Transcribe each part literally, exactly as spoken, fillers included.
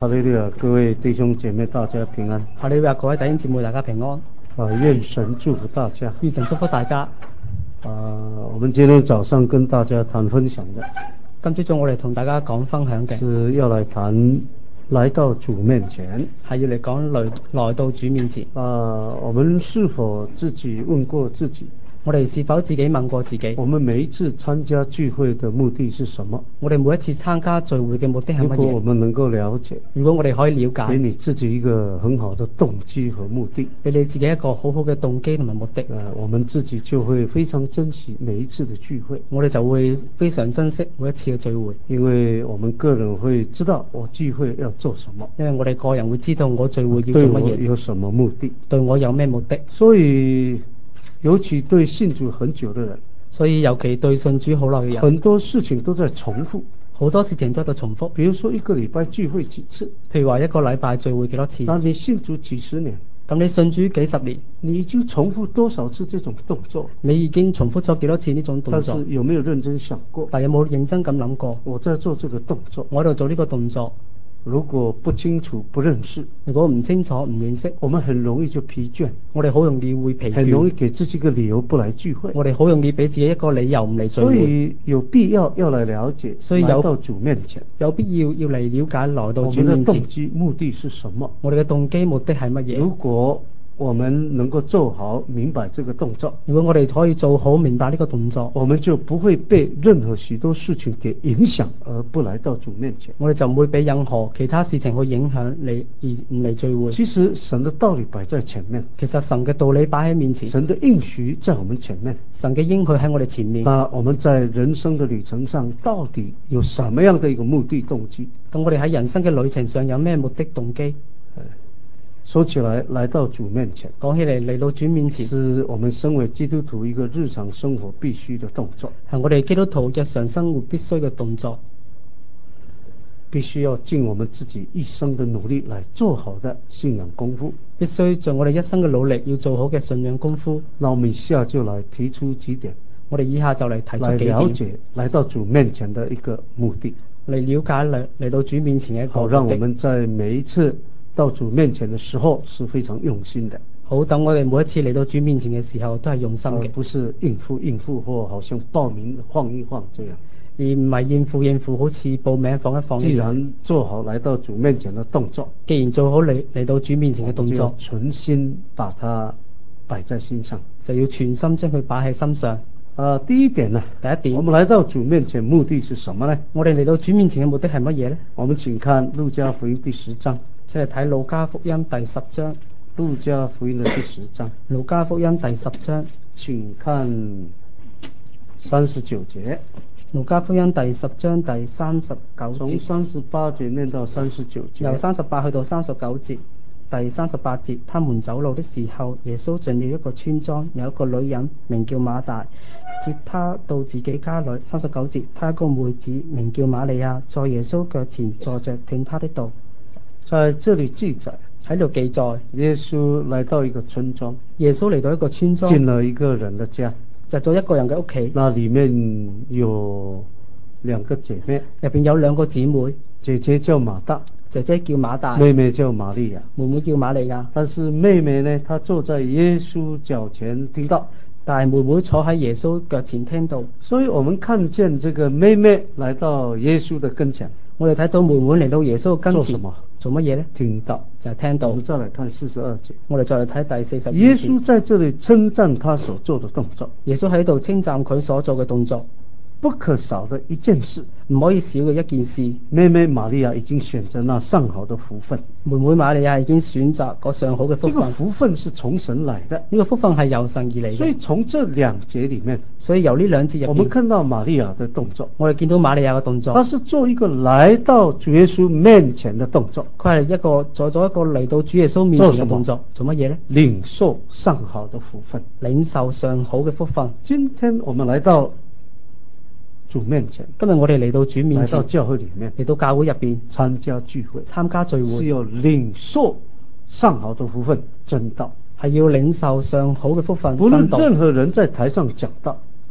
哈利路亞，各位弟兄姐妹，大家平安。 哈利路亞，各位弟兄姊妹，大家平安。 啊，願神祝福大家。 願神祝福大家。 啊，我們今天早上跟大家談分享的， 今朝早我哋同大家講分享嘅， 是要來談來到主面前， 係要嚟講來來到主面前。 啊，我們是否自己問過自己？ 我哋是否自己問過自己？ 我們每一次參加聚會的目的是什麼？ 我哋每一次參加聚會嘅目的係乜嘢？ 如果我們能夠了解， 如果我哋可以了解， 給你自己一個很好的動機和目的， 俾你自己一個好好嘅動機同埋目的， 啊，我們自己就會非常珍惜每一次的聚會。 我哋就會非常珍惜每一次嘅聚會， 因為我們個人會知道我聚會要做什麼， 因為我哋個人會知道我聚會要做對我乜嘢， 有什麼目的， 對我有咩目的。 所以尤其對信主很久的人， 所以尤其對信主好耐嘅人， 很多事情都在重複， 好多事情都喺度重複。 比如說一個禮拜聚會幾次， 譬如話一個禮拜聚會幾多次。 那你信主幾十年， 咁你信主幾十年， 你已經重複多少次這種動作？ 你已經重複咗幾多次呢種動作？ 但是有沒有認真想過？ 但有冇認真咁諗過？ 我在做這個動作， 我喺度做呢個動作。 如果不清楚不認識， 如果唔清楚唔認識， 我們很容易就疲倦， 我哋好容易會疲倦， 很容易給自己一個理由不來聚會， 我哋好容易俾自己一個理由唔嚟聚會。 所以有必要要來了解， 所以有來到主面前， 有必要要嚟了解來到主面前。 我們的動機目的是什麼？ 我哋嘅動機目的係乜嘢？ 如果我們能夠做好明白這個動作， 如果我哋可以做好明白呢個動作， 我們就不會被任何許多事情給影響而不來到主面前。 我哋就唔會俾任何其他事情去影響你而唔嚟聚會。 其實神的道理擺在前面， 其實神嘅道理擺喺面前， 神的應許在我們前面， 神嘅應許喺我哋前面。 那我們在人生的旅程上到底有什麼樣的一個目的動機？ 咁我哋喺人生嘅旅程上有咩目的動機？ 說起來，來到主面前， 講起嚟嚟到主面前， 是我們身為基督徒一個日常生活必須的動作， 係我哋基督徒日常生活必須嘅動作， 必須要盡我們自己一生的努力來做好的信仰功夫， 必須盡我哋一生嘅努力要做好嘅信仰功夫。 那我們以下就來提出幾點， 我哋以下就嚟提出幾點， 來了解來到主面前的一個目的， 嚟了解嚟嚟到主面前嘅一個目的， 好讓我們在每一次到主面前的時候是非常用心的。 好，等我哋每一次嚟到主面前嘅時候都係用心嘅， 而不是應付應付或好像報名晃一晃這樣， 而唔係應付應付，好似報名放一放。 既然做好來到主面前的動作， 既然做好嚟嚟到主面前嘅動作， 存心把它擺在心上， 就要全心將佢擺喺心上。 啊、呃，第一點呢， 第一點，我們來到主面前目的是什麼呢？ 我哋嚟到主面前嘅目的係乜嘢呢？ 我們請看路加福音第十章， 即係睇路加福音第十章。 路加福音的第十章， 路加福音第十章， 請看三十九節。 路加福音第十章第三十九節， 從三十八節念到三十九節， 由三十八去到三十九節。第三十八節，他們走路的時候，耶穌進了一個村莊，有一個女人名叫馬大，接他到自己家裏。三十九節，他一個妹子名叫瑪利亞，在耶穌腳前坐着聽他的道。 在這裏記載， 喺度記載， 耶穌來到一個村莊， 耶穌嚟到一個村莊， 進了一個人的家， 入咗一個人嘅屋企， 那裏面有兩個姐妹， 入邊有兩個姊妹， 姐姐叫馬大， 姐姐叫馬大， 妹妹叫瑪利亞， 妹妹叫瑪利亞。 但是妹妹呢，她坐在耶穌腳前聽道， 但係妹妹坐喺耶穌腳前聽道。所以我們看見這個妹妹來到耶穌的跟前， 我哋睇到妹妹嚟到耶穌嘅跟前， 做什麼？ 做乜嘢呢？ 聽道， 就係聽道。 我們再來看四十二節， 我哋再嚟睇第四十二節。 耶穌在這裏稱讚他所做的動作， 耶穌喺度稱讚佢所做嘅動作。 不可少的一件事， 唔可以少嘅一件事。 妹妹瑪利亞已經選擇那上好的福分， 妹妹瑪利亞已經選擇嗰上好嘅福分。 這個福分是從神來的， 呢個福分係由神而嚟嘅。 所以從這兩節裏面， 所以由呢兩節入邊， 我們看到瑪利亞的動作， 我哋見到瑪利亞嘅動作， 她是做一個來到主耶穌面前的動作。 佢係一個做咗一個嚟到主耶穌面前嘅動作，做乜嘢呢？ 領受上好的福分， 領受上好嘅福分。 今天我們來到主面前， 今日我哋嚟到主面前， 來到教會裏面， 嚟到教會入邊參加聚會， 參加聚會是要領受上好的福分，真道， 係要領受上好嘅福分。 無論任何人在台上講道，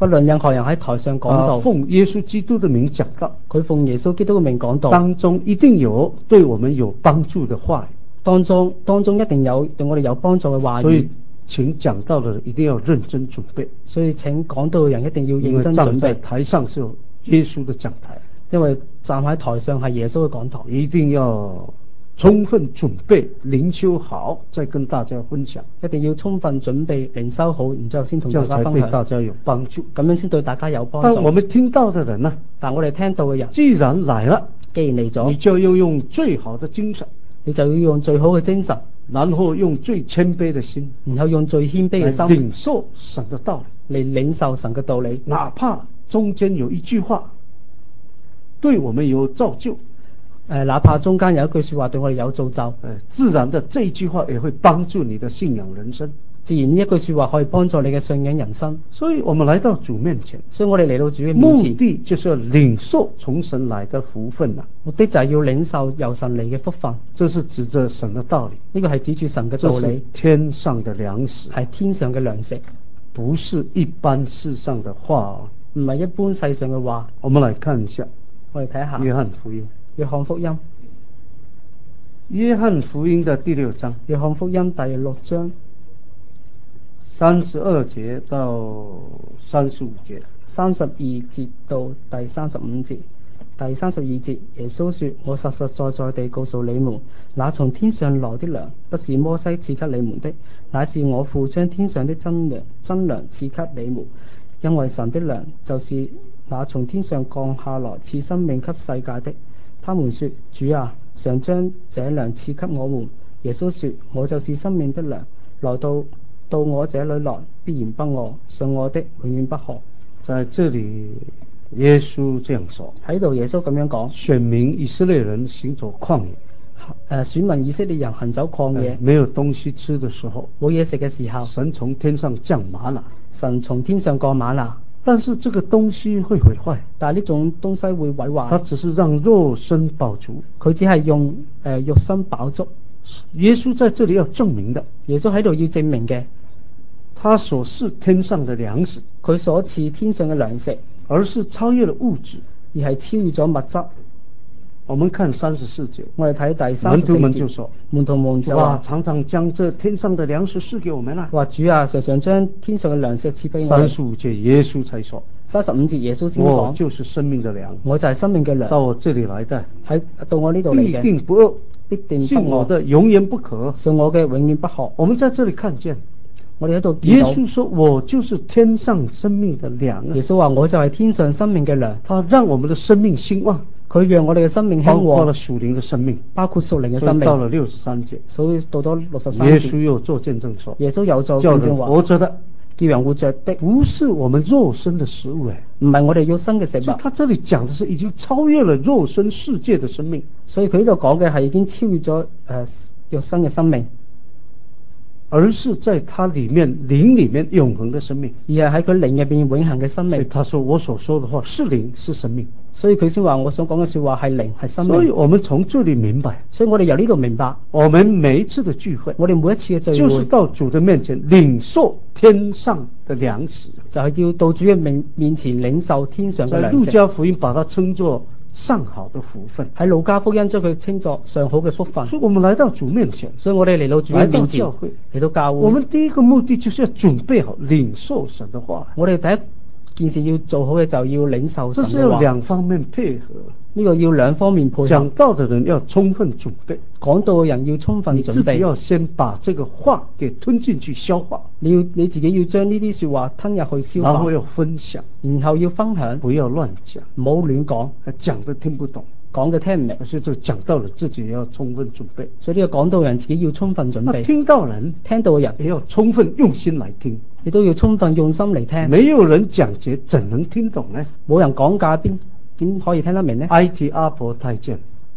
不論任何人喺台上講啊道， 奉耶穌基督的名講道， 佢奉耶穌基督嘅名講道， 當中一定有對我們有幫助的話語， 當中當中一定有對我哋有幫助嘅話語所以。請講道的人一定要認真準備， 所以請講道嘅人一定要因認真準為站在備， 台上是有耶穌的講台， 因為站喺台上係耶穌嘅講台， 一定要充分準備靈修好，再跟大家分享， 一定要充分準備靈修好，然之後先同大這樣才家分享， 對大家有幫助。 咁樣先對大家有幫但我助。 們聽到的人呢， 但我哋聽到嘅人， 既然來了， 既然嚟你咗， 就要用最好的精神， 你就要用最好嘅精神， 然後用最謙卑的心， 然後用最謙卑嘅心領受神的道理， 嚟領受神嘅道理， 哪怕中間有一句話對我們有造就， 誒，哪怕中間有一句說話對我哋有造就， 誒，自然的這一句話也會幫助你的信仰人生。 自然呢一句說話可以幫助你嘅信仰人生。 所以我們來到主面前， 所以我哋嚟到主嘅面目前， 的就是要領受從神來的福分啊， 目的就係要領受由神嚟嘅福分。 這是指着神的道理， 呢個係指住神嘅這是道理， 天上的糧食， 係天上嘅糧食， 不是一般世上的話啊。 唔係一般世上嘅話。 我們來看一下我哋睇下約翰福音， 約翰福音， 約翰福音的第六章約翰福音第六章三十二節到三十五節。 三十二節到第三十五節。第三十二節，耶穌說：我實實在在地告訴你們，那從天上來的糧，不是摩西賜給你們的，乃是我父將天上的真糧真糧賜給你們。因為神的糧就是那從天上降下來賜生命給世界的。他們說：主啊，常將這糧賜給我們。耶穌說：我就是生命的糧，來到到我這裏來，必然不餓，信我的永遠不渴。 在這裡耶穌這樣說， 喺度耶穌咁樣講， 選民以色列人行走曠野， 誒選民以色列人行走曠野， 沒有東西吃的時候， 冇嘢食嘅時候， 神從天上降嗎哪， 神從天上降嗎哪， 但是這個東西會毀壞， 但係呢種東西會毀壞， 它只是讓肉身飽足， 佢只係用誒、呃、肉身飽足。 耶穌在這裡要證明的， 耶穌喺度要證明嘅， 他所是天上的糧食， 佢所賜天上嘅糧食， 而是超越了物質， 而係超越咗物質。 我們看三十四節， 我哋睇第三門徒十四節， 們就說： 門徒們就哇， 話： 常常將這天上的糧食賜給我們啦。 話主啊，常常將天上嘅糧食賜俾我哋。 三十五節耶穌才說： 三十五節耶穌先我講： 就是生命的糧， 我就係生命嘅糧， 到我這裡來的， 喺到我呢度嚟必嘅， 定不餓， 必定不信我餓， 的永遠不渴。 信我嘅永遠不渴。 我們在這裡看見我哋喺度見到耶穌說：我就是天上生命的糧啊！ 耶穌話：我就係天上生命嘅糧， 他讓我們的生命興旺， 佢讓我哋嘅生命興包括了旺， 屬靈的生命。 包括屬靈嘅所以生命。 到了六十三節， 所以到咗六十三耶節， 穌又做見證說： 耶穌有做叫人見證話， 活着的叫人活着的， 不是我們肉身的食物，哎， 唔係我哋要生嘅食物。 所以他這裡講的是已經超越了肉身世界的生命， 所以佢呢度講嘅係已經超越咗誒、呃、肉身嘅生命， 而是在它裡面靈裡面永恆的生命。 而係喺佢靈入邊永恆嘅生所以命。 他說我所說的話是靈是生命， 所以佢先話我所講嘅說話係靈係生命。 所以我們從這裡明白， 所以我哋由呢度明白， 我們每一次的聚會， 我哋每一次嘅聚就是會到主的面前領受天上的糧食。 就係要到主嘅面面前領受天上嘅在路糧食。 加福音把它稱作上好的福分。 喺路加福音將佢稱作上好嘅福分。 所以我們來到主面前， 所以我哋嚟到主來到嘅面前， 教會， 嚟到教會， 我們第一個目的就是要準備好領受神的話。 我哋第一件事要做好嘅就要領受神這是嘅話。 要兩方面配合， 呢個要兩方面配合。 講道的人要充分準備， 講道嘅人要充分你自己準備。 要先把這個話給吞進去消化， 你要你自己要將呢啲說話吞入去消化， 然後要分享， 然後要分享， 不要亂講， 唔好亂講， 講的聽不懂， 講嘅聽唔明。 所以就講道了自己也要充分準備。 所以呢個講道嘅人自己要充分準備， 那聽到人聽到嘅人也要充分用心來聽， 亦都要充分用心嚟聽。 沒有人講解怎能聽懂呢？ 冇人講價邊點可以聽得明呢？ 埃及阿伯太監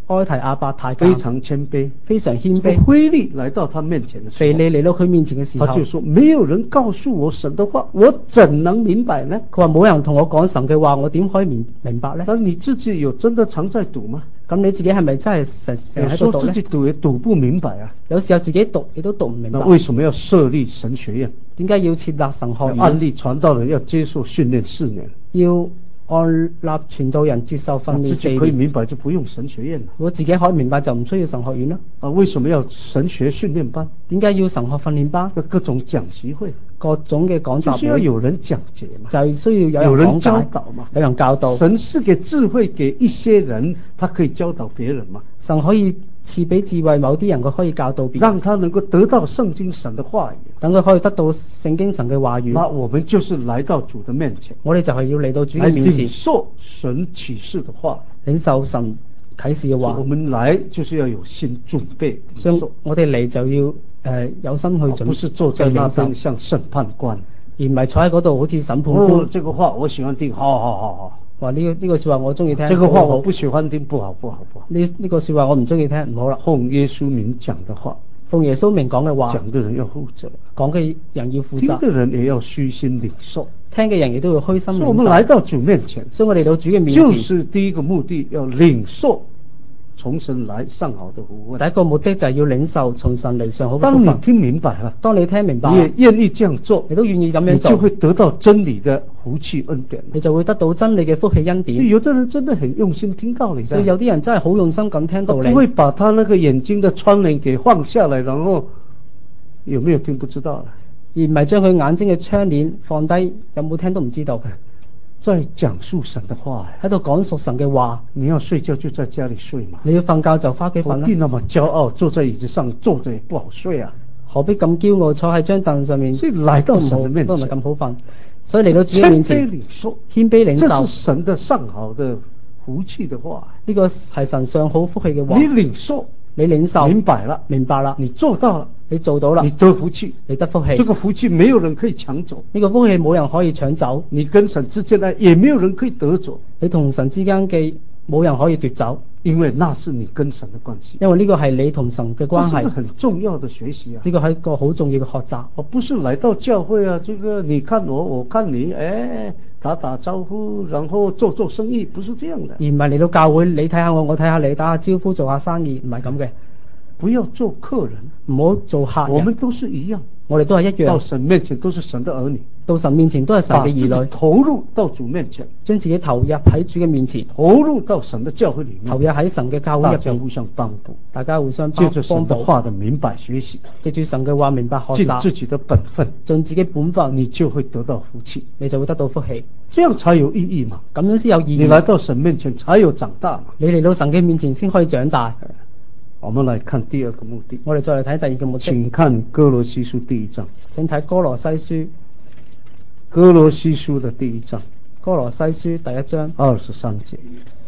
埃提阿伯太監非常謙卑， 非常謙這個卑。 腓利來到他面前的時腓候， 利嚟到佢面前嘅時候， 他就說：沒有人告訴我神的話，我怎能明白呢？ 佢話冇人同我講神嘅話，我點可以明明白呢？ 那你自己有真的常在讀嗎？ 咁你自己係咪真係成成日喺度讀呢？ 有時候自己讀也讀不明白啊。 有時候自己讀亦都讀唔明白。 那為什麼要設立神學院？ 點解要設立神學院？ 安利傳道人要接受訓練四年。 要按立傳道人接受訓練四自己可以明白就不用神學院了。 我自己可以明白就唔需要神學院啦。 啊，為什麼要神學訓練班？ 點解要神學訓練班？ 各種講習會， 各種嘅講習會， 就是要有人講解嘛， 就係需要有有人人講解教導嘛， 有人教導。 神是給智慧給一些人，他可以教導別人嘛。 神可以賜俾智慧某啲人，佢可以教導別人， 讓他能夠得到聖經神的話語， 等佢可以得到聖經神嘅話語。 那我們就是來到主的面前， 我哋就係要嚟到主來嘅面前， 領受神啟示的話， 領受神啟示嘅話。 我們來就是要有心準備， 所以我哋嚟就要誒、呃、有心去準備， 不是坐在那邊像審判官， 而唔係坐喺嗰度好似審判官。 哦，這個話我喜歡聽，好好好好。 話呢、這個呢、這個說話我中意聽， 這個話我不喜歡聽，不好不好不好。 呢呢、這個說話我唔中意聽，唔好啦。 奉耶穌名講的話， 奉耶穌名講嘅話， 講的人要負責， 講嘅人要負責， 聽的人也要虛心領受， 聽嘅人亦都要虛心領受。 所以我們來到主面前， 所以我哋到主嘅面前， 就是第一個目的要領受從神來上好的福分。 第一個目的就係要領受從神嚟上好嘅福分。 當你聽明白了， 當你聽明白， 你也願意這樣做， 你都願意咁樣做， 你就會得到真理的福氣恩典， 你就會得到真理嘅福氣恩典。 有的人真的很用心聽道理， 所以有啲人真係好用心咁聽道理， 不會把他那個眼睛的窗簾給放下來，然後有沒有聽不知道了， 而唔係將佢眼睛嘅窗簾放低，有冇聽都唔知道。 在講述神的話， 喺度講述神嘅話。 你要睡覺就在家裏睡嘛， 你要瞓覺就返屋企瞓啦。 何必那麼驕傲，坐在椅子上坐着也不好睡啊？ 何必咁驕傲，坐喺張凳上面？ 所以來到神的面前都唔係咁好瞓。所以嚟到主嘅面前， 謙卑領受， 謙卑領受， 這是神的上好的福氣的話。 呢個係神上好福氣嘅話。 你領受， 你領受， 明白了， 明白啦， 你做到了， 你做到啦， 你得福氣， 你得福氣。 這個福氣沒有人可以搶走， 呢個福氣冇人可以搶走。 你跟神之間呢，也沒有人可以得走。 你同神之間嘅冇人可以奪走， 因為那是你跟神的關係。 因為呢個係你同神嘅關係。 這是一個很重要的學習啊！ 呢個係一個好重要嘅學習。 我不是來到教會啊，這個你看我，我看你，哎，打打招呼，然後做做生意，不是這樣的。 而唔係嚟到教會，你睇下我，我睇下你，打下招呼，做下生意，唔係咁嘅。 不要做客人， 唔好做客人。 我們都是一樣， 我哋都係一樣。 到神面前都是神的兒女， 到神面前都係神嘅兒女。 投入到主面前， 將自己投入喺主嘅面前， 投入到神的教會裏面， 投入喺神嘅教會入邊， 大家互相幫補， 大家互相幫借着神的話的明白學習， 借住神嘅話明白學習， 盡自己的本分， 盡自己本分， 你就會得到福氣， 你就會得到福氣， 這樣才有意義嘛。 咁樣先有意義。 你來到神面前才有長大嘛。 你嚟到神嘅面前先可以長大。 我們來看第二個目的， 我哋再嚟睇第二個目的。 請看歌羅西書第一章。 請睇歌羅西書。 歌羅西書的第一章。 歌羅西書第一章二十三節。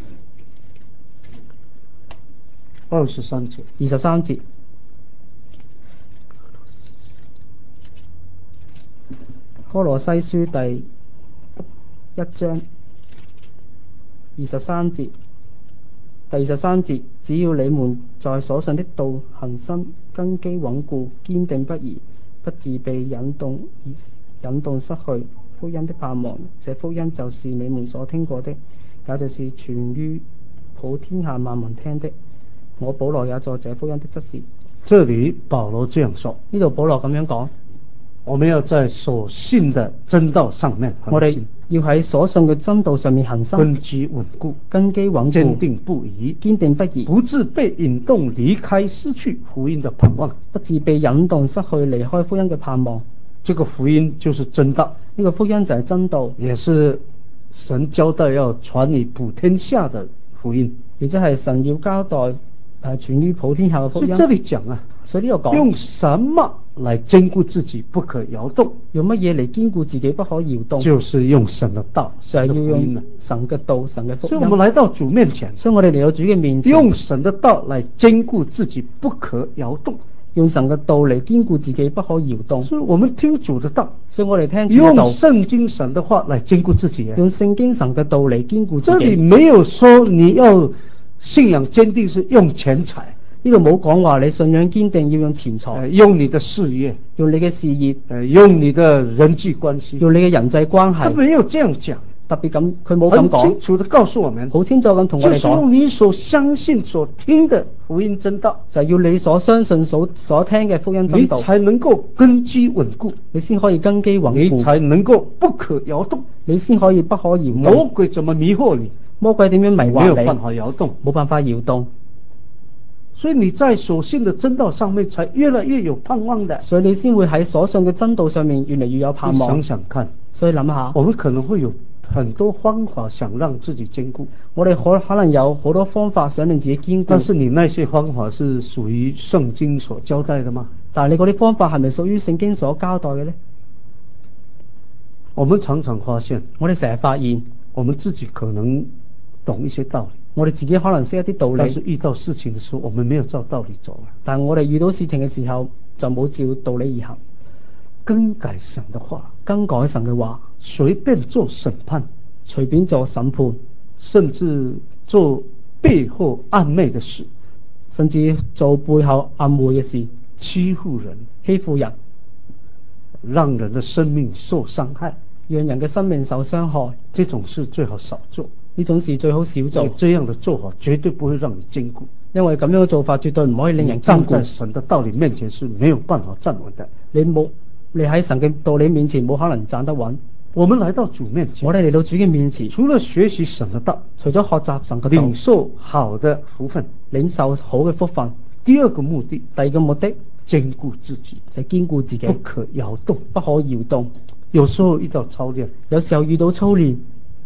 二十三節。 二十三節。歌羅西書第一章二十三節。第二十三節，只要你們在所信的道行深，根基穩固，堅定不移，不致被引動而引動失去福音的盼望。這福音就是你們所聽過的，也就是傳於普天下萬民聽的。我保羅也在這福音的執事。 這裡保羅這樣說， 呢度保羅咁樣講， 我們要在所信的真道上面恒心， 我哋要喺所信嘅真道上面恒心， 根基穩固， 根基穩固， 堅定不移， 堅定不移， 不致被引動離開失去福音的盼望， 不致被引動失去離開福音嘅盼望。 這個福音就是真道， 呢個福音就係真道， 也是神交代要傳於普天下的福音， 亦即係神要交代誒傳於普天下嘅福音。 所以這裡講啊， 所以呢度講， 用什麼來堅固自己不可搖動？ 用乜嘢嚟堅固自己不可搖動？ 就是用神的道， 就係要用神嘅道、神嘅福音。 所以我們來到主面前， 所以我哋嚟到主嘅面前， 用神的道來堅固自己不可搖動， 用神嘅道嚟堅固自己不可搖動。 所以我們聽主的道， 所以我哋聽主嘅道， 用聖經神的話來堅固自己， 用聖經神嘅道嚟堅固自己。 這裡沒有說你要信仰堅定是用錢財， 呢度冇講話你信仰堅定要用錢財， 呃用你的事業， 用你嘅事業， 呃用你的人際關係， 用你嘅人際關係。 他沒有這樣講， 特別咁，佢冇咁很講， 清楚地告訴我們， 好清楚咁同我哋就是用講， 你所相信所聽的福音真道， 就係要你所相信所所聽嘅福音真你道， 才能夠根基穩固， 你先可以根基穩你固， 才能夠不可搖動。 你先可以不可搖魔動。 鬼怎麼迷惑你？ 魔鬼點樣迷沒有辦惑你？ 法搖動。 冇辦法搖動， 所以你在所信的真道上面才越來越有盼望的。 所以你先會喺所信嘅真道上面越嚟越有盼你望。 想想看， 所以諗下， 我們可能會有很多方法想讓自己堅固， 我哋可可能有好多方法想令自己堅固， 但是你那些方法是屬於聖經所交代的嗎？ 但係你嗰啲方法係咪屬於聖經所交代嘅呢？ 我們常常發現， 我哋成日發現， 我們自己可能懂一些道理， 我哋自己可能識一啲道但是理， 遇到事情的時候，我們沒有照道理走啊。 但係我哋遇到事情嘅時候就冇照道理而行， 更改神的話， 更改神嘅話， 隨便做審判， 隨便做審判， 甚至做背後暗昧的事， 甚至做背後暗昧嘅事， 欺負人， 欺負人， 讓人的生命受傷害， 讓人嘅生命受傷害， 這種事最好少做。 呢種事最好少做， 這樣的做法絕對不會讓你堅固， 因為咁樣嘅做法絕對唔可以令人堅固。 站在神的道理面前是沒有辦法站穩的。 你冇，你喺神嘅道理面前冇可能站得穩。 我們來到主面前， 我哋嚟到主嘅面前， 除了學習神的道， 除咗學習神嘅道， 領受好的福分， 領受好嘅福分。 第二個目的， 第二個目的堅固自己， 就係堅固自己， 不可搖動， 不可搖動。 有時候遇到操練， 有時候遇到操練，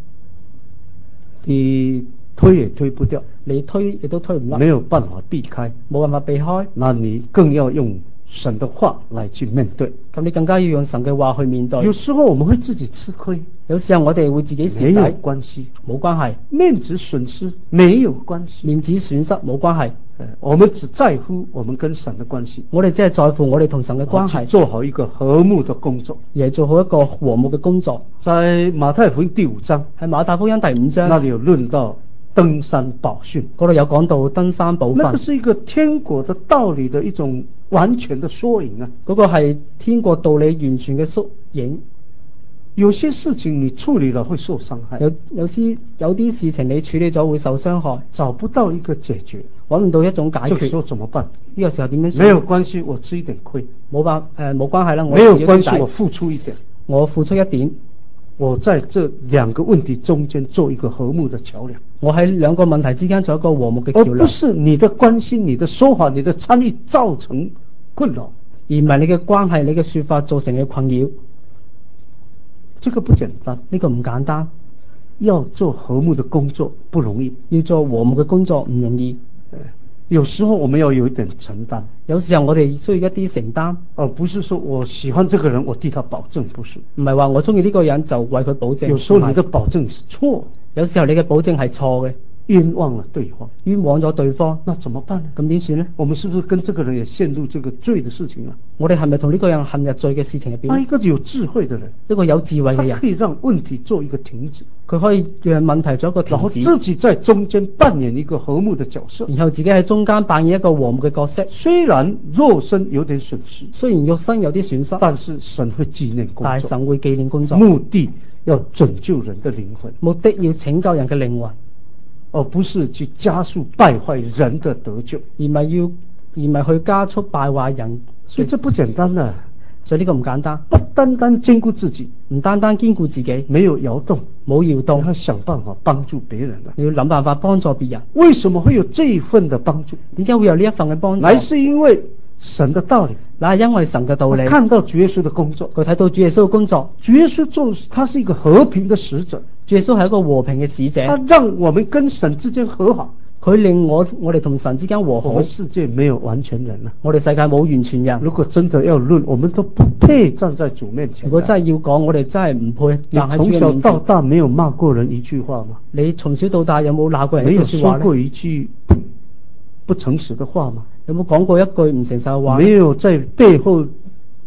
你推也推不掉， 你推亦都推唔甩， 沒有辦法避開， 冇辦法避開， 那你更要用神的話來去面對。 咁你更加要用神嘅話去面對。 有時候我們會自己吃虧， 有時候我哋會自己蝕沒有底， 關係， 冇關係， 面子損失沒有關係， 面子損失冇關係。 我們只在乎我們跟神的關係， 我哋只係在乎我哋同神嘅關係， 做好一個和睦的工作， 而係做好一個和睦嘅工作。 在馬太福音第五章， 喺馬太福音第五章， 那裡有論到登山寶訓， 嗰度有講到登山寶訓， 那個是一個天國的道理的一種完全的縮影啊。 嗰個係天國道理完全嘅縮影。 有些事情你處理了會受傷害， 有有啲有啲事情你處理咗會受傷害， 找不到一個解決， 揾唔到一種解決。 這個時候怎麼辦？ 呢個時候點樣？ 沒有關係，我吃一點虧。 冇辦誒冇關係啦，我沒有關係，我付出一點。 我付出一點， 我在這兩個問題中間做一個和睦的橋樑。 我喺兩個問題之間做一個和睦嘅橋樑。 而不是你的關心、你的說法、你的參與造成困擾， 而唔係你嘅關係、你嘅說法造成嘅困擾。 這個不簡單， 呢個唔簡單。 要做和睦的工作不容易， 要做和睦嘅工作唔容易。 有時候我們要有一點承擔， 有時候我哋需要一啲承擔， 而不是說我喜歡這個人，我替他保證，不是。 唔係話我中意呢個人就為佢保證。 有時候你的保證是錯， 有時候你嘅保證係錯嘅， 冤枉了對方， 冤枉咗對方， 那怎麼辦呢？ 咁點算呢？ 我們是不是跟這個人也陷入這個罪的事情啊？ 我哋係咪同呢個人陷入罪嘅事情入邊？ 那一個有智慧的人， 一個有智慧嘅人， 他可以讓問題做一個停止， 佢可以讓問題做一個停止， 然後自己在中間扮演一個和睦的角色， 然後自己喺中間扮演一個和睦嘅角色。 雖然肉身有點損失， 雖然肉身有啲損失， 但是神會紀念工作， 但係神會紀念工作， 目的要拯救人的靈魂， 目的要拯救人嘅靈魂， 而不是去加速敗壞人的得救， 而唔係要而唔係去加速敗壞人。 所以這不簡單啊！ 所以呢個唔簡單， 不單單堅固自己， 唔單單堅固自己， 沒有搖動， 冇搖動， 你要想辦法幫助別人啊！ 你要諗辦法幫助別人。 為什麼會有這一份的幫助？ 點解會有呢一份嘅幫助？ 乃是因為神的道理， 乃係因為神嘅道理。 看到主耶穌的工作， 佢睇到主耶穌嘅工作， 主耶穌做，他是一個和平的使者， 主耶穌係一個和平嘅使者， 他讓我們跟神之間和好。 佢令我我哋同神之間和好。 我們世界沒有完全人啊！ 我哋世界冇完全人。 如果真的要論，我們都不配站在主面前。 如果真係要講，我哋真係唔配站喺主面前。 你從小到大沒有罵過人一句話嗎？ 你從小到大有冇鬧過人一句說話？ 沒有說過一句不誠實的話嗎？ 有冇講過一句唔誠實嘅話？ 沒有在背後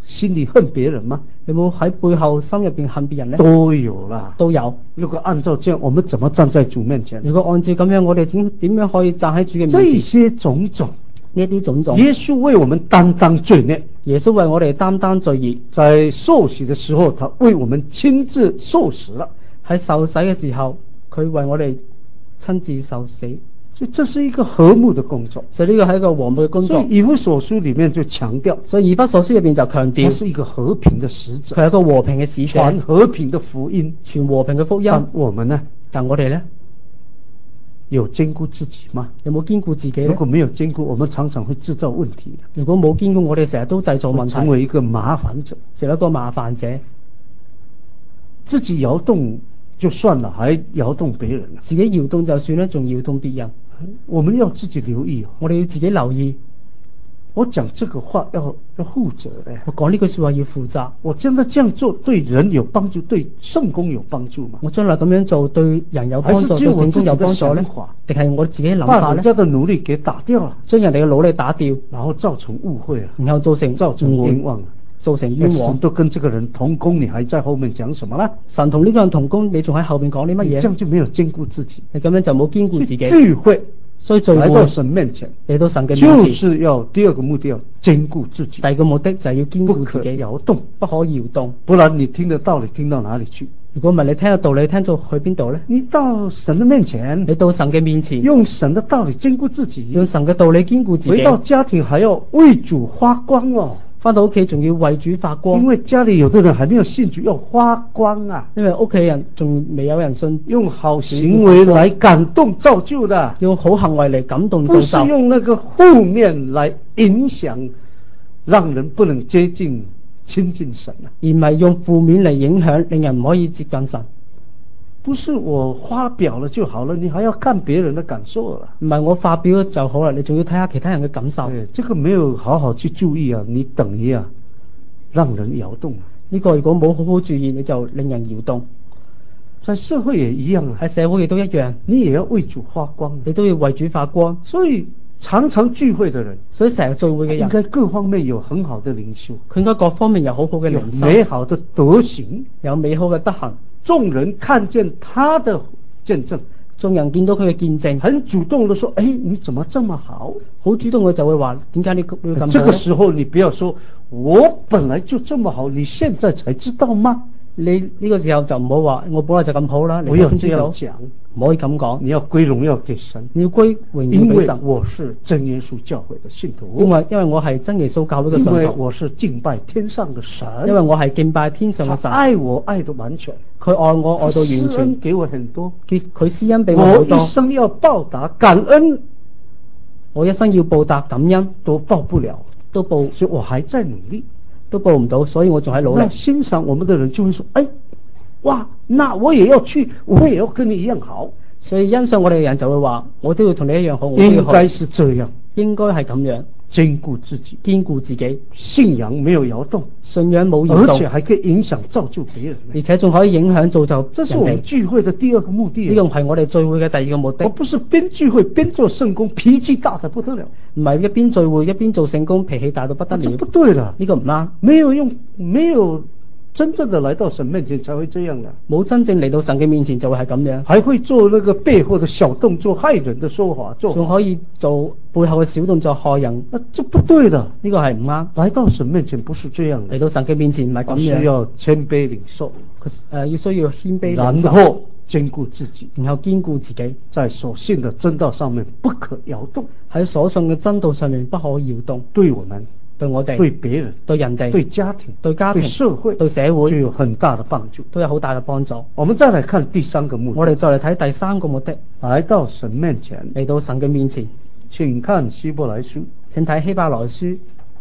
心里恨別人嗎？ 有冇喺背後心入邊恨別人呢？ 都有啦， 都有。 如果按照這樣，我們怎麼站在主面前？ 如果按照咁樣，我哋點點樣可以站喺主嘅面前？ 這些種種， 呢啲種種， 耶穌為我們擔當罪孽， 耶穌為我哋擔當罪孽， 在受洗的時候，他為我們親自受死了。 喺受洗嘅時候，佢為我哋親自受死。 所以這是一個和睦的工作， 所以呢個係一個和睦嘅工作。 所以以弗所書裏面就強調， 所以以弗所書入邊就強調， 他是一個和平的使者， 佢係一個和平嘅使者， 傳和平的福音， 傳和平嘅福音。 但我們呢？ 但我哋呢？ 有兼顧自己嗎？ 有冇兼顧自己呢？ 如果沒有兼顧，我們常常會製造問題。 如果冇兼顧，我哋成日都製造問題， 成為一個麻煩者， 成為一個麻煩者， 自己搖動就算了，還搖動別人， 自己搖動就算啦，仲搖動別人。 我們要自己留意， 我哋要自己留意。 我講這個話要要負責的。 我講呢句說話要負責。 我真的這樣做對人有幫助，對聖工有幫助嗎？ 我將來咁樣做對人有幫助，對聖工有幫助呢？定係我自己諗法呢？ 把人家的努力給打掉了， 將人哋嘅努力打掉， 然後造成誤會啊， 然後造成造成冤枉， 造成冤枉。 神都跟這個人同工，你還在後面講什麼呢？ 神同呢個人同工，你仲喺後面講啲乜嘢？ 這樣就沒有兼顧自己， 你咁樣就冇兼顧自己。 聚會。 所以聚會來到神面前， 嚟到神嘅面前， 就是要第二個目的要兼顧自己。 第二個目的就係要兼顧自己， 不可搖動， 不可搖動， 不然你聽的道理聽到哪裏去？ 如果唔係你聽嘅道理聽到去邊度呢？ 你到神的面前， 你到神嘅面前， 用神的道理兼顧自己， 用神嘅道理兼顧自己。 回到家庭還要為主發光哦。 翻到屋企仲要為主發光， 因為家裏有的人還沒有信主，要發光啊！ 因為屋企人仲未有人信， 用好行為來感動造就的， 用好行為嚟感動造就， 不是用那個負面來影響，讓人不能接近親近神啊！ 而唔係用負面嚟影響，令人唔可以接近神。 不是我發表了就好了，你還要看別人的感受了。 唔係我發表咗就好了，你仲要睇下其他人嘅感受。 對，這個沒有好好去注意啊，你等於啊，讓人搖動。 呢個如果冇好好注意，你就令人搖動。 在社會也一樣啊， 喺社會亦都一樣， 你也要為主發光， 你都要為主發光。 所以常常聚會的人， 所以成日聚會嘅人， 應該各方面有很好的靈修， 佢應該各方面有好好嘅靈修， 美好的德行， 有美好嘅德行。 眾人看見他的見證， 眾人見到佢嘅見證， 很主動地說：哎，你怎麼這麼好？ 好主動嘅就會話：點解你會咁好？ 這個時候你不要說我本來就這麼好，你現在才知道嗎？ 你呢、這個時候就唔好話我本來就咁好啦，你先知道。唔可以咁講， 你要歸榮耀給神， 你要歸榮耀俾神。 因為我是真耶穌教會的信徒， 因為因為我係真耶穌教會嘅信徒， 因為我是敬拜天上嘅神， 因為我係敬拜天上嘅神， 他愛我愛到完全， 佢愛我愛到完全， 施恩給我很多， 佢佢施恩俾我好多， 我一生要報答感恩， 我一生要報答感恩都報不了， 都報， 所以我還在努力， 都報唔到，所以我仲喺努力。 欣賞我們的人就會說：哎，哇，那我也要去，我也要跟你一樣好。 所以欣賞我哋嘅人就會話：我都要同你一樣好。我都要應該是這樣， 應該係咁樣， 兼顧自己， 兼顧自己， 信仰沒有搖動， 信仰冇搖動， 而且還可以影響造就別人， 而且仲可以影響造就人哋。 這是我們聚會的第二個目的。 呢個係我哋聚會嘅第二個目的。 我不是邊聚會邊做聖工，脾氣大得不得了。 唔係一邊聚會一邊做聖工，脾氣大到不得了。 這不對了， 呢個唔啱。 沒有用，沒有真正的來到神面前才會這樣的。 冇真正嚟到神嘅面前就會係咁樣， 還會做那個背後的小動作，害人的說法，做仲可以做背後嘅小動作害人。 啊，這不對的， 呢個係唔啱。 來到神面前不是這樣的， 嚟到神嘅面前唔係咁樣， 需要謙卑領受。 誒、呃，要需要謙卑領受， 然後兼顧自己， 然後兼顧自己， 在所信的真道上面不可搖動， 喺所信嘅真道上面不可搖動。 對我們， 對我哋， 對別人， 對人哋， 對家庭， 對家庭， 對社會， 對社會， 就有很大的幫助， 都有好大嘅幫助。 我們再來看第三個目的， 我哋再嚟睇第三個目的， 來到神面前， 嚟到神嘅面前， 請看希伯來書， 請睇希伯來書，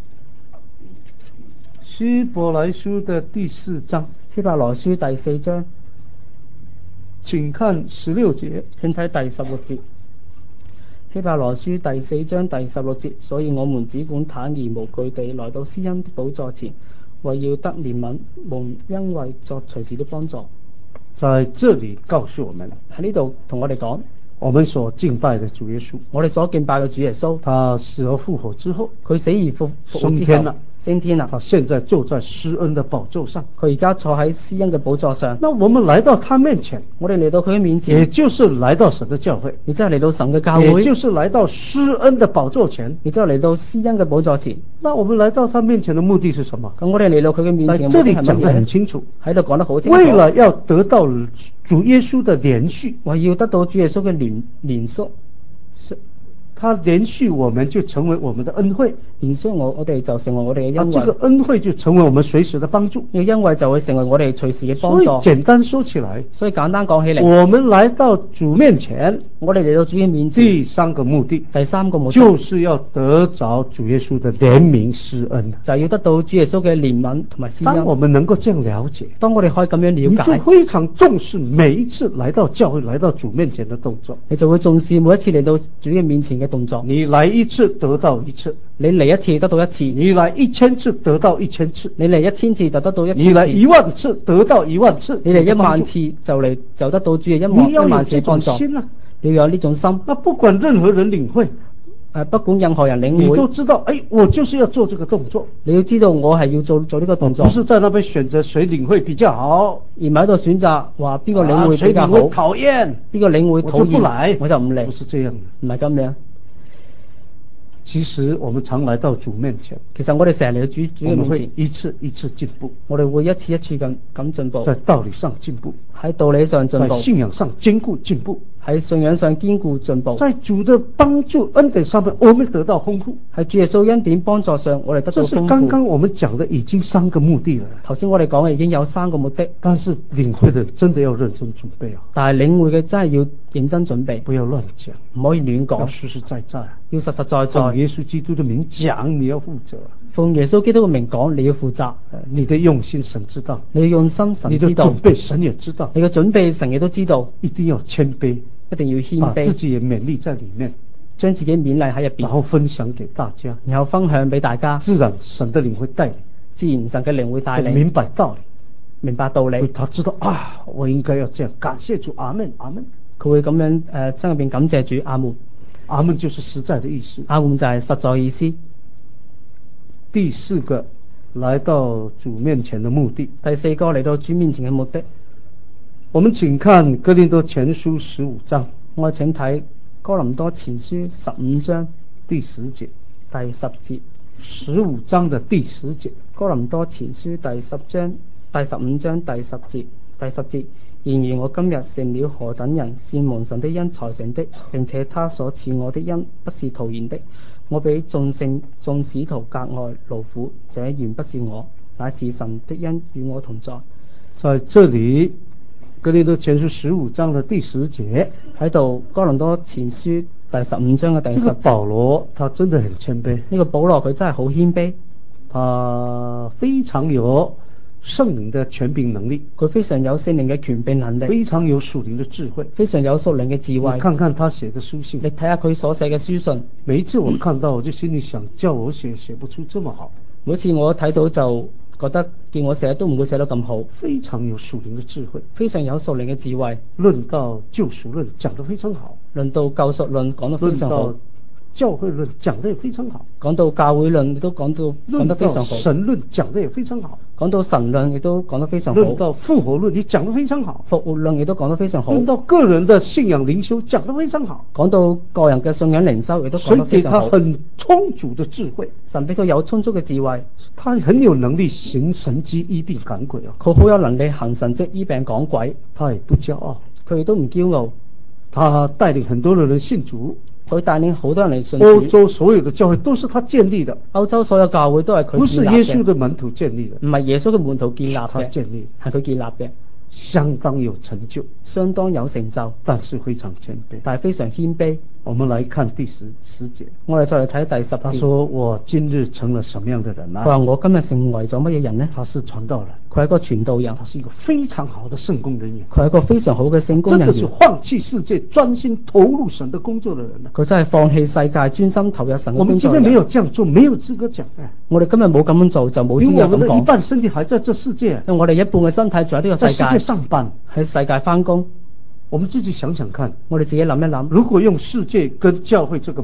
希伯來書的第四章， 希伯來書第四章， 請看十六節， 請睇第十六節。希伯來書第四章第十六節，所以我們只管坦然無懼地來到施恩的寶座前，為要得憐憫，蒙恩惠作隨時的幫助。 在這裏告訴我們， 喺呢度同我哋講， 我們所敬拜的主耶穌， 我哋所敬拜嘅主耶穌， 他死而復活之後， 佢死而復復活之後， 升天了， 升天啦， 他現在坐在施恩的寶座上。 佢而家坐喺施恩嘅寶座上。 那我們來到他面前， 我哋嚟到佢嘅面前， 也就是來到神的教會， 亦即係嚟到神嘅教會， 也就是來到施恩的寶座前， 亦即係嚟到施恩嘅寶座前。 那我們來到他面前的目的是什麼？ 咁我哋嚟到佢嘅面前嘅目的係乜嘢？ 在這裡講得很清楚， 喺度講得好清楚。 為了要得到主耶穌的連續， 為要得到主耶穌嘅連連續， 他連續我們就成為我們的恩惠， 連續我我哋就成為我哋嘅恩惠。 這個恩惠就成為我們隨時的幫助， 呢個恩惠就會成為我哋隨時嘅幫助。 所以簡單說起來， 所以簡單講起嚟， 我們來到主面前， 我哋嚟到主嘅面前， 第三個目的， 第三個目的就是要得着主耶穌的憐憫施恩， 就係要得到主耶穌嘅憐憫同埋施恩。 當我們能夠這樣了解， 當我哋可以咁樣了解， 你就非常重視每一次來到教會、來到主面前的動作， 你就會重視每一次嚟到主嘅面前嘅動作。 你來一次得到一次， 你嚟一次得到一次， 你來一千次得到一千次， 你嚟一千次就得到一千次， 你來一萬次得到一萬次， 你嚟一萬次就嚟就得到主嘅一萬一萬次嘅幫助。你要有呢種心， 那不管任何人領會， 誒，不管任何人領會， 你都知道，哎，我就是要做這個動作。 你要知道我係要做做呢個動作， 不是在那邊選擇誰領會比較好， 而唔係喺度選擇話邊個領會比較好， 誰領會討厭， 邊個領會討厭， 我就不來， 我就唔嚟， 不是這樣的， 唔係咁樣。 其實我們常來到主面前， 其實我哋成日嚟到主主嘅面前， 一次一次進步， 我哋會一次一次咁咁進步， 在道理上進步， 喺道理上進步， 在信仰上堅固進步， 喺信仰上堅固進步， 在主的幫助恩典上面，我們得到豐富。 喺主耶穌恩典幫助上，我哋得到豐富。 這是剛剛我們講的已經三個目的了。 頭先我哋講嘅已經有三個目的， 但是領會的真的要認真準備啊！ 但係領會嘅真係要認真準備， 不要亂講， 唔可以亂講， 要實實在在， 要實實在在。 奉耶穌基督的名講，你要負責。 奉耶穌基督嘅名講，你要負責。 你的用心神知道， 你要用心神知道， 你的準備神也知道， 你嘅準備神亦都知道。 一定要謙卑， 一定要謙卑， 把自己也勉勵在裏面， 將自己勉勵喺入邊， 然後分享給大家， 然後分享俾大家。 自然神的靈會帶領， 自然神嘅靈會帶領， 明白道理， 明白道理。 他知道啊，我應該要這樣，感謝主，阿門，阿門。 佢會咁樣誒，心入邊感謝主，阿門。 阿門就是實在的意思， 阿門就係實在意思。 第四個來到主面前的目的， 第四個嚟到主面前嘅目的， 我們請看哥林多前書十五章， 我請睇哥林多前書十五章第十節， 第十節， 十五章的第十節， 哥林多前書第十章第十五章第十節，第十節。然而我今日成了何等人，是蒙神的恩才成的，並且他所賜我的恩不是徒然的。我比眾聖眾使徒格外勞苦，這原不是我，乃是神的恩與我同在。 在這裡哥林多前書十五章的第十節， 喺度哥林多前書第十五章嘅第十節。 這個保羅他真的很謙卑， 呢個保羅佢真係好謙卑， 他非常有聖靈的權柄能力， 佢非常有聖靈嘅權柄能力， 非常有屬靈的智慧， 非常有屬靈嘅智慧。 你看看他寫的書信， 你睇下佢所寫嘅書信， 每一次我看到我就心裡想，叫我寫寫不出這麼好。 每次我睇到就覺得叫我寫都唔會寫得咁好。 非常有屬靈的智慧， 非常有屬靈嘅智慧。 論到救贖論講得非常好， 論到救贖論講得非常好。 教會論講得也非常好， 講到教會論亦都講到講得非常好。 神論講得也非常好， 講到神論亦都講得非常好。 論到復活論你講得非常好， 復活論亦都講得非常好。 論到個人的信仰靈修講得非常好， 講到個人嘅信仰靈修亦都講得非常好。 神給他很充足的智慧， 神俾佢有充足嘅智慧， 他很有能力行神蹟醫病趕鬼啊！ 佢好有能力行神蹟醫病趕鬼， 他也不驕傲， 佢亦都唔驕傲， 他帶領很多的人信主。 佢帶領好多人嚟信主。 歐洲所有的教會都是他建立的， 歐洲所有教會都係佢建立嘅， 不是耶穌的門徒建立的， 唔係耶穌嘅門徒建立嘅， 他建立， 係佢建立嘅， 相當有成就， 相當有成就， 但是非常謙卑， 但係非常謙卑。 我們來看第十十節， 我哋再嚟睇第十節。 他說：我今日成了什麼樣的人啊？ 佢話我今日成為咗乜嘢人呢？ 他是傳道人， 佢係一個傳道人， 他是一個非常好的聖工人員， 佢係一個非常好嘅聖工人員， 真的是放棄世界專心投入神的工作的人啊！ 佢真係放棄世界專心投入神嘅工作。 我們今天沒有這樣做，沒有資格講嘅。 我哋今日冇咁樣做，就冇資格咁講。 因為我們的一半身體還在這世界， 因為我哋一半嘅身體仲喺呢個世界， 在世界上班， 喺世界翻工。 我們自己想想看， 我哋自己諗一諗， 如果用世界跟教會這個門，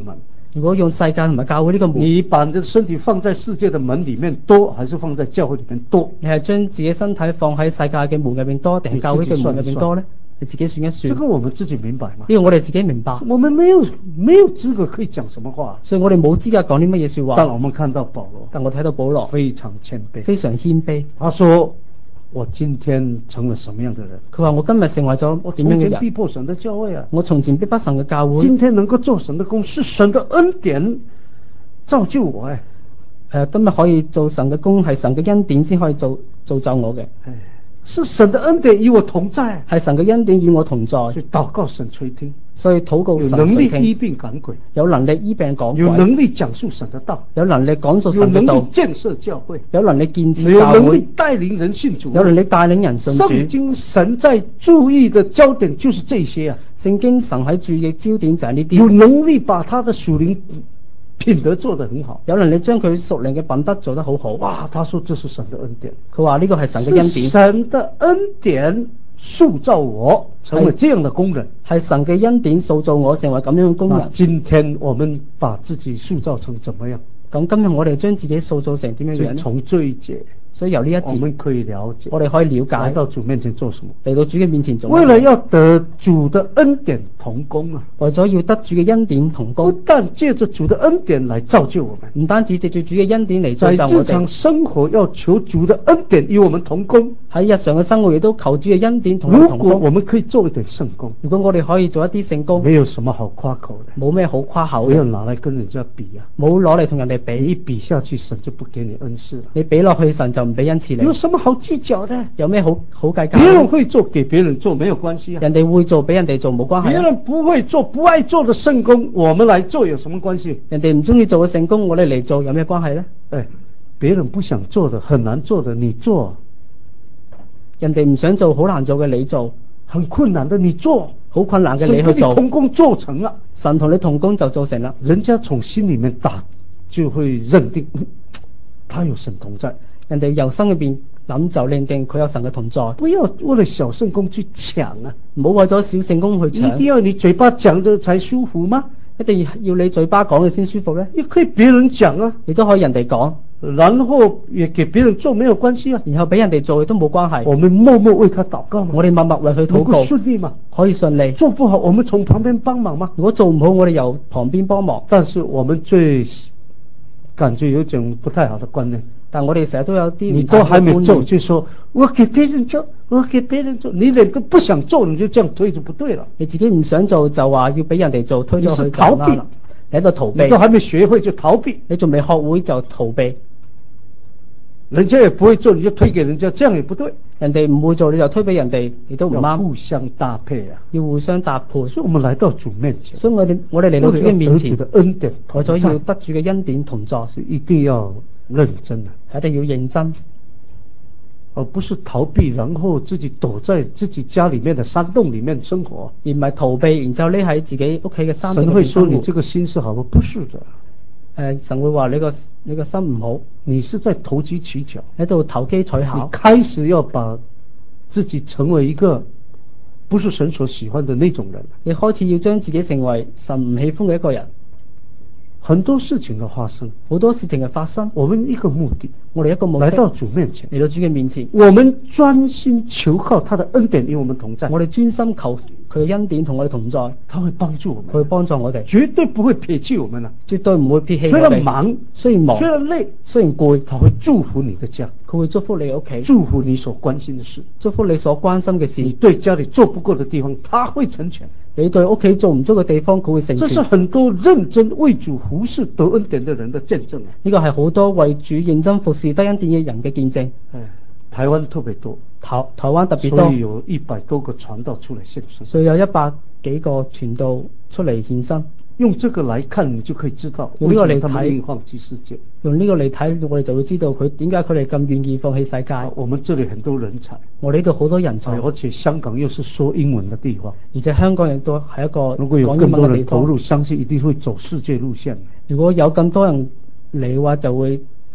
如果用世界同埋教會呢個門， 你把你的身體放在世界的門裡面多，還是放在教會裡面多？ 你係將自己身體放喺世界嘅門入邊多，定係教會嘅門入邊多呢？你自己算一算。 這個我們自己明白嗎？ 呢個我哋自己明白。 我們沒有沒有資格可以講什麼話， 所以我哋冇資格講啲乜嘢說話。 但我們看到保羅， 但我睇到保羅非常謙卑， 非常謙卑。 他說：我今天成了什麼樣的人？ 佢話我今日成為咗點樣嘅人？ 我從前逼迫神的教會啊， 我從前逼迫神嘅教會， 今天能夠做神的工，是神的恩典造就我誒。 誒，今日可以做神嘅工，係神嘅恩典先可以做造就我嘅。 是神的恩典與我同在， 係神嘅恩典與我同在。 所以禱告神垂聽， 所以禱告神有能力垂聽， 醫病趕鬼， 有能力醫病趕鬼， 有能力講述神的道， 有能力講述有神嘅道， 能力建設教會， 有能力建設有教會能力，帶領人信主， 有能力帶領人信主。 聖經神在注意的焦點就是這些啊， 聖經神喺注意嘅焦點就係呢有啲， 能力把他的屬靈品德做得很好， 有能力將佢屬靈嘅品德做得好好。 哇！他說這是神的恩典， 佢話呢個係神嘅恩典， 神的恩典塑造我成為這樣的工人， 係神嘅恩典塑造我成為咁樣嘅工人。 今天我們把自己塑造成怎麼樣？ 咁今日我哋將自己塑造成點樣樣呢？ 從這一節， 所以由呢一我節， 們可以了解， 我哋可以了解來到主面前做什麼？ 嚟到主嘅面前做乜嘢？ 為了要得主的恩典同工啊！ 為咗要得主嘅恩典同不工， 但借着主的恩典來造就我們， 唔單止藉住主嘅恩典嚟造在日常就我哋， 生活要求主的恩典與我們同工。 喺日常嘅生活亦都求主嘅恩典同我哋如同工。 果我們可以做一點聖工， 如果我哋可以做一啲聖工， 沒有什麼好誇口的， 冇咩好誇口不要嘅， 拿來跟人家比啊！ 冇攞嚟同人哋你一比， 比下去，神就不給你恩賜了。 你俾落去神就唔俾恩賜你。 有什麼好計較的？ 有咩好好計較？ 別人會做，給別人做沒有關係啊。 人哋會做，俾人哋做冇關係啊。 別人不會做、不愛做的聖工，我們來做有什麼關係？ 人哋唔中意做嘅聖工，我哋嚟做有咩關係呢？ 哎，別人不想做的、很難做的，你做； 人哋唔想做、好難做嘅，你做； 很困難的，你做。 好困難嘅，你去神跟做。 同工做成了， 神同你同工就做成啦。 人家從心裏面打就會認定，嗯，他有神同在。 人哋由心裏邊諗就認定佢有神嘅同在。 不要為了小聖工去搶啊！ 唔好為咗小聖工去搶。 一定要你嘴巴講着才舒服嗎？ 一定要你嘴巴講嘅先舒服呢？ 也可以別人講啊， 亦都可以人哋講， 然後也給別人做，沒有關係啊。 然後俾人哋做亦都冇關係。 我們默默為他禱告嘛， 我哋默默為佢禱告， 能夠順利嘛？ 可以順利。 做不好，我們從旁邊幫忙嘛。 如果做唔好，我哋由旁邊幫忙。 但是我們最感覺有種不太好的觀念， 但我哋成日都有啲， 你都還沒做就說我給別人做，我給別人做，你連都不想做，你就這樣推就不對了。 你自己唔想做就話要俾人哋做，推咗去逃避， 你喺度逃避。 你都還沒學會就逃避， 你仲未學會就逃避。 人家也不會做，你就推給人家，這樣也不對。 人哋唔會做，你就推俾人哋，亦都唔啱。 互相搭配啊， 要互相搭配。 所以我們來到主面前， 所以我哋我哋嚟到主嘅面前， 得主的恩典， 為咗要得主嘅恩典同在， 是一定要認真的， 一定要認真， 而不是逃避，然後自己躲在自己家裏面的山洞裏面生活， 而唔係逃避，然之後匿喺自己屋企嘅山洞裏面生活。 神會說你這個心是好嗎？不是的。 誒，神會話你個你個心唔好， 你是在投機取巧， 喺度投機取巧。 你開始要把自己成為一個不是神所喜歡的那種人， 你開始要將自己成為神唔喜歡嘅一個人。 很多事情的發生， 好多事情嘅發生， 我們一個目的， 我哋一個目的， 來到主面前， 嚟到主嘅面前， 我們專心求靠他的恩典與我們同在， 我哋專心求佢嘅恩典同我哋同在， 他會幫助我們， 佢會幫助我哋， 絕對不會撇棄我們啊， 絕對唔會撇棄我哋。 雖然忙， 雖然忙， 雖然累， 雖然攰， 他會祝福你的家， 佢會祝福你嘅屋企， 祝福你所關心的事， 祝福你所關心嘅事。 你對家裏做不過的地方，他會成全。 你對屋企做唔足嘅地方，佢會成全。 這是很多認真為主服侍得恩典的人的見證啊！ 呢個係好多為主認真服侍得恩典嘅人嘅見證。 哎，台灣特別多， 台台灣特別多， 所以有一百多個傳道出來獻身， 所以有一百幾個傳道出嚟獻身。 用這個來看，你就可以知道用呢個嚟睇， 他們願意放棄世界。 用呢個嚟睇，我哋就會知道佢點解佢哋咁願意放棄世界。 我們這裏很多人才， 我哋呢度好多人才， 而且香港又是說英文的地方， 而且香港人都係一個如果有更多人投入，相信一定會走世界路線。 如果有咁多人嚟嘅話，就會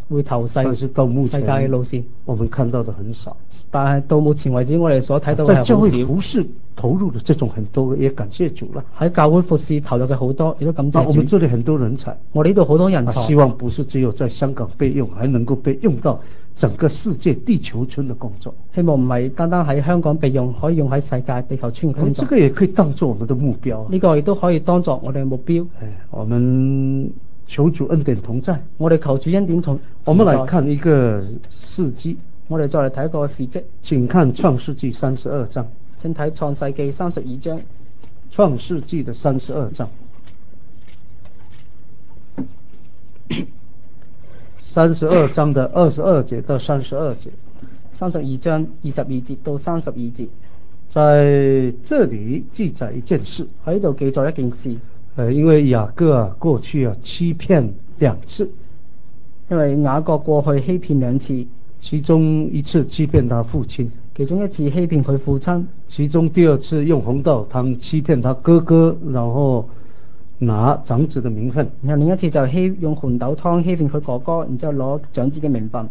會投世但是到目世界嘅前路線， 我們看到的很少。 但係到目前為止，我哋所睇到在教會嘅係好少。 服侍投入的這種很多，也感謝主了。 喺教會服侍投入嘅好多，亦都感謝主。 那我們這裏很多人才， 我呢度好多人啊才， 希望不是只有在香港被用，還能夠被用到整個世界地球村的工作。 希望唔係單單喺香港被用，可以用喺世界地球村嘅工作。 這個也可以當作我們的目標。 呢個亦都可以當作我哋嘅目標。 哎，我們求主恩典同在。 我哋求主恩典同。 我們來看一個事蹟。 我哋再嚟睇一個事蹟。 請看創世紀三十二章。 請睇創世紀三十二章。 創世紀的三十二章。三十二章的二十二節到三十二節。 三十二章二十二節到三十二節。 在這裏記載一件事。 喺呢度記載一件事。 呃，因為雅各啊過去啊欺騙兩次。 因為雅各過去欺騙兩次。 其中一次欺騙他父親。 其中一次欺騙佢父親。 其中第二次用紅豆湯欺騙他哥哥，然後拿長子的名分。 然後另一次就欺用紅豆湯欺騙佢哥哥，然之後攞長子嘅名分。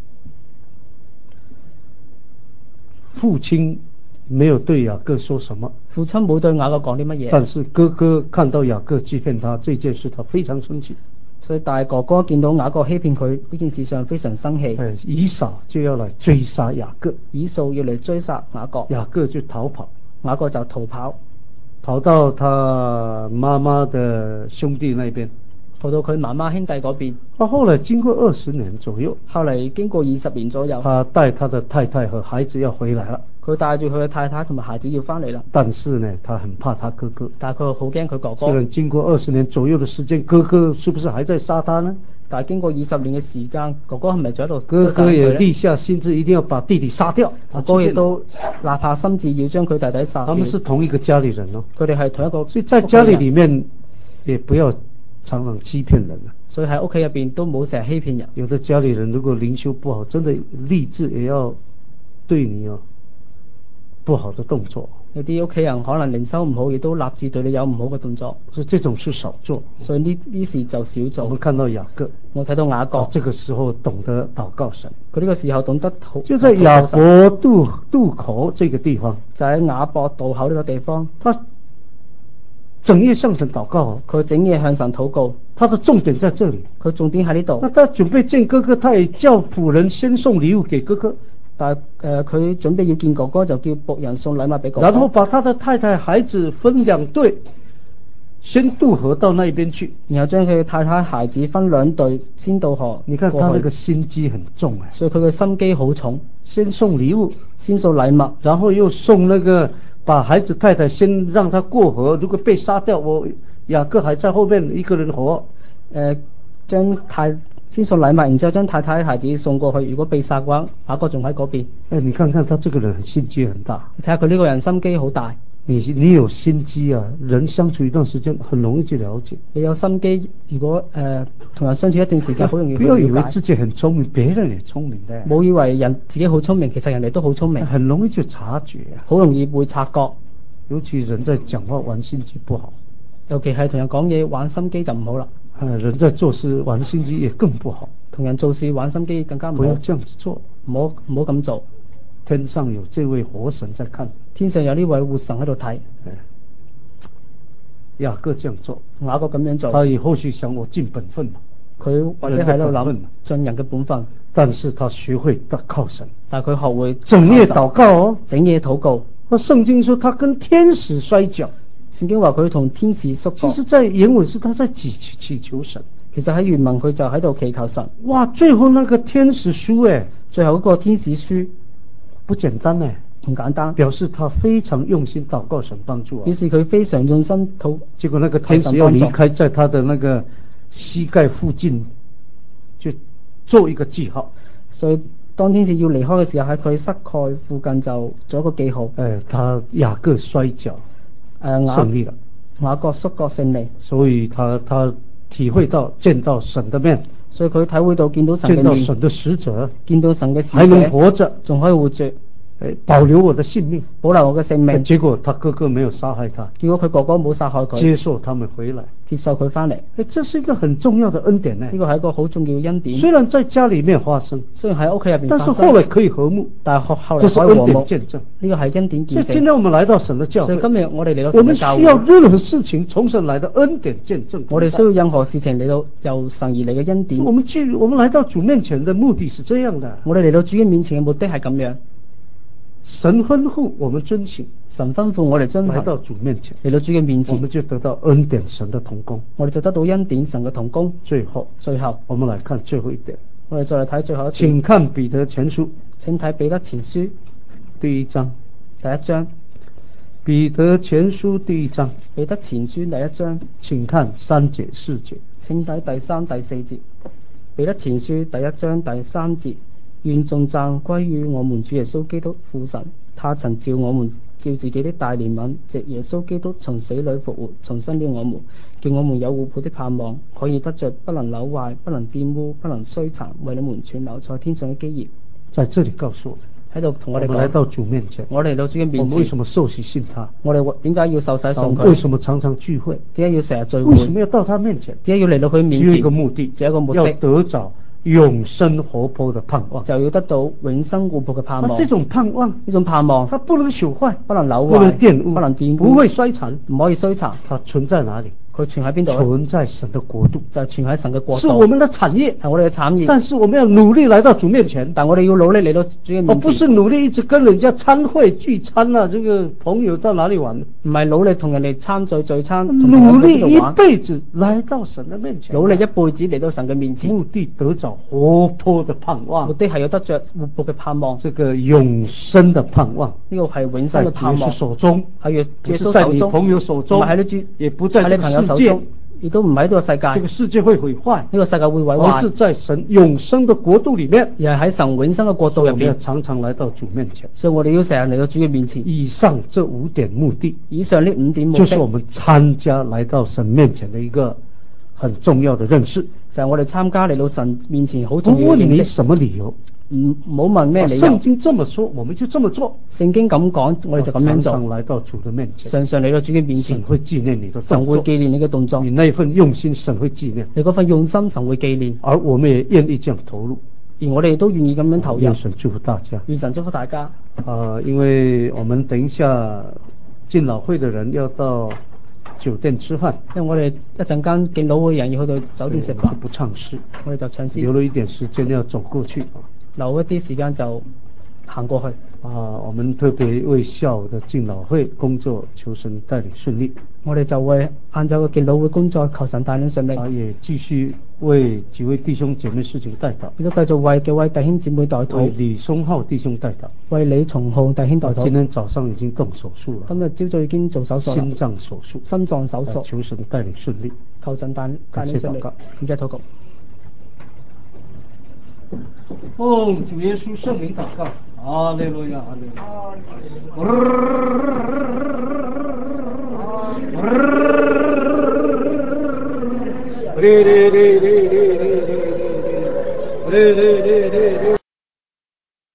父親沒有對雅各說什麼。 父親冇對雅各講啲乜嘢。 但是哥哥看到雅各欺騙他這件事，他非常生氣。 所以大哥哥見到雅各欺騙佢呢件事上非常生氣。 誒，以掃就要嚟追殺雅各。 以掃要嚟追殺雅各。 雅各就逃跑。 雅各就逃跑， 跑到他媽媽的兄弟那邊。 跑到佢媽媽兄弟嗰邊。 啊，後來經過二十年左右。 後嚟經過二十年左右。 他帶他的太太和孩子要回來了。 佢帶住佢嘅太太同埋孩子要翻嚟啦。 但是呢，他很怕他哥哥。 但係佢好驚佢哥哥。 雖然經過二十年左右的時間，哥哥是不是還在殺他呢？ 但係經過二十年嘅時間，哥哥係咪仲喺度？ 哥哥也立下心志，一定要把弟弟殺掉。 哥哥亦都立下心志要將佢弟弟殺掉。 他們是同一個家裏人咯。 佢哋係同一個。 所以在家裏裏面，也不要常常欺騙人。 所以喺屋企入邊都冇成日欺騙人。 有的家裏人如果靈修不好，真的立志也要對你哦不好的動作。 有啲屋企人可能靈修唔好，亦都立志對你有唔好嘅動作。 所以這種事少做。 所以呢呢事就少做。 我們看到雅各， 我睇到雅各， 啊，這個時候懂得禱告神。 佢呢個時候懂得禱。 就在雅博渡渡口這個地方。 就喺雅博渡口呢個地方。 他整夜向神禱告。 佢整夜向神禱告。 他的重點在這裏。 佢重點喺呢度。 那他準備見哥哥，他也叫僕人先送禮物給哥哥。 但係誒，佢、呃、準備要見哥哥，就叫僕人送禮物俾哥哥。 然後把他的太太孩子分兩隊，先渡河到那邊去。 然後將佢嘅太太孩子分兩隊先渡河。 你看他那個心機很重啊。 所以佢嘅心機好重。 先送禮物， 先送禮物， 然後又送那個把孩子太太先讓他過河，如果被殺掉，我雅各還在後面一個人活。 誒、呃，將太。先送禮物，然之後將太太孩子送過去。如果被殺嘅話，雅各仲喺嗰邊。 誒，你看看他這個人心機很大。 你睇下佢呢個人心機好大。 你你有心機啊，人相處一段時間很容易去了解。 你有心機，如果誒同、呃、人相處一段時間，好容易去了解。 不要以為自己很聰明，別人也聰明的。 冇以為人自己好聰明，其實人哋都好聰明。 很容易就察覺啊， 好容易會察覺。 尤其人在講話玩心機不好。 尤其係同人講嘢玩心機就唔好啦。 人在做事玩心機也更不好。 同人做事玩心機更加唔好。 不要這樣子做， 唔好唔好咁做。 天上有這位活神在看， 天上有呢位活神喺度睇。 雅各這樣做， 雅各咁樣做， 他以後續想我盡本分嘛， 佢或者喺度諗盡人嘅本分， 但是他學會得靠神， 但係佢學會整夜禱告哦， 整夜禱告。 那聖經說他跟天使摔跤， 聖經話佢同天使摔角。 其實在原文是他在祈祈求神， 其實喺原文佢就喺度祈求神。 哇，最後那個天使書誒， 最後嗰個天使書不簡單誒， 唔簡單， 表示他非常用心禱告神幫助啊， 表示佢非常用心禱。 結果那個天使要離開，在他的那個膝蓋附近就做一個記號， 所以當天使要離開嘅時候，喺佢膝蓋附近就做一個記號。 誒，他雅各摔跤，誒，勝利了， 雅各摔角勝利， 所以他他體會到見到神的面， 所以佢體會到見到神嘅面， 見到神的使者， 見到神嘅使者， 還能活着， 仲可以活着。 誒保留我的性命， 保留我嘅性命。 結果他哥哥沒有殺害他， 結果佢哥哥冇殺害佢， 接受他們回來， 接受佢翻嚟。 誒，這是一個很重要的恩典呢。 呢個係一個好重要嘅恩典。 雖然在家裡面發生， 雖然喺屋企入邊發生， 但是後來可以和睦， 但係後來這是可以和睦。 恩典見證。 呢個係恩典見證。 所以今天我們來到神的教會， 所以今日我哋嚟到我們需神嘅教會， 要任何事情從神來的恩典見證。 我哋需要任何事情嚟到由神而嚟嘅恩典。 我們去，我們來到主面前的目的是這樣的。 我哋嚟到主嘅面前嘅目的係咁樣。 神吩咐我們遵行， 神吩咐我哋遵行， 來到主面前， 嚟到主嘅面前， 我們就得到恩典神的同工， 我哋就得到恩典神嘅同工。 最後， 最後， 我們來看最後一點， 我哋再嚟睇最後一點。 請看彼得前書， 請睇彼得前書第一章， 第一章。 彼得前書第一章， 彼得前書第一章， 請看三節四節， 請睇第三第四節。彼得前書第一章第三節，願頌讚歸於我們主耶穌基督父神，他曾照我們照自己的大憐憫，藉耶穌基督從死裏復活，重生了我們，叫我們有活潑的盼望，可以得着不能朽壞、不能玷污、不能衰殘，為你們存留在天上的基業。 在這裡告訴我們， 喺度同我哋講， 來到主面前， 我哋嚟到主嘅面前， 我們為什麼受洗信他？ 我哋點解要受洗信佢？ 為什麼常常聚會？ 點解要成日聚會？ 為什麼要到他面前？ 點解要嚟到佢面前？ 只有一個目的， 只有一個目的， 要得着永生活潑的盼望， 就要得到永生活潑嘅盼望。 這種盼望， 呢種盼望， 它不能朽壞， 不能朽壞， 不能玷污， 不能玷污， 不會衰殘， 唔可以衰殘。 它存在哪裡？ 佢存喺邊度？ 存在神的國度， 就係存喺神嘅國度。 是我們的產業， 係我哋嘅產業。 但是我們要努力來到主面前， 但我哋要努力嚟到主嘅面前。 而不是努力一直跟人家參會聚餐啊，這個朋友到哪裡玩？ 唔係努力同人哋參聚聚餐， 努力一輩子來到神的面前， 努力一輩子嚟到神嘅面前， 目的得着活潑的盼望， 目的係要得着活潑嘅盼望， 這個永生的盼望， 呢個係永生嘅盼望。 在主手中， 係不是在你朋友手中， 唔係喺你主， 也不在這個世界。 亦都唔喺呢個世界， 這個世界會毀壞， 呢個世界會毀壞， 而是在神永生的國度裏面， 而係喺神永生嘅國度入面， 要常常來到主面前。 所以我哋要成日嚟到主嘅面前。 以上這五點目的， 以上呢五點目的， 就是我們參加來到神面前的一個很重要的認識， 就係我哋參加嚟到神面前好重要嘅認識。 我問你什麼理由？ 唔好問咩理由。 聖經這麼說，我們就這麼做。 聖經咁講，我哋就咁樣做。 常常來到主的面前， 常常嚟到主嘅面前， 神會紀念你的動作， 神會紀念你嘅動作。 你那份用心，神會紀念。 你嗰份用心，神會紀念。 而我們也願意這樣投入， 而我哋都願意咁樣投入。 願神祝福大家。 願神祝福大家。 啊、呃，因為我們等一下敬老會的人要到酒店吃飯， 因為我哋一陣間敬老會人要去到酒店食飯， 就不唱詩， 我哋就唱詩。 留了一點時間要走過去。 留一啲時間就行過去。 啊，我們特別為下午的敬老會工作，求神帶領順利。 我哋就為晏晝嘅敬老會工作，求神帶領順利。 啊，也繼續為幾位弟兄姐妹事情代禱。 亦都繼續為幾位弟兄姊妹代禱。 為李松浩弟兄代禱。 為李松浩弟兄代禱。 今天早上已經動手術了。 今日朝早已經做手術。心臟手術。 心臟手術。 求神帶領順利。 求神帶帶領順利。感謝禱告。 奉主耶穌聖名禱告，哈利路亞，哈利路亞。